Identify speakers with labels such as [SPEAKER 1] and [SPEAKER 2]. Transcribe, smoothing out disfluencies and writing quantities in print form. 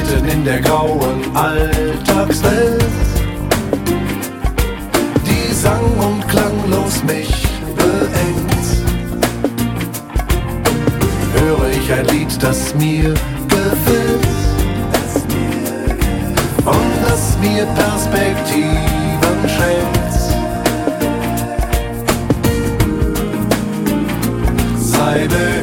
[SPEAKER 1] mitten in der grauen Alltagswelt, die sang- und klanglos mich beengt. Höre ich ein Lied, das mir gefällt und das mir Perspektiven schenkt. Sei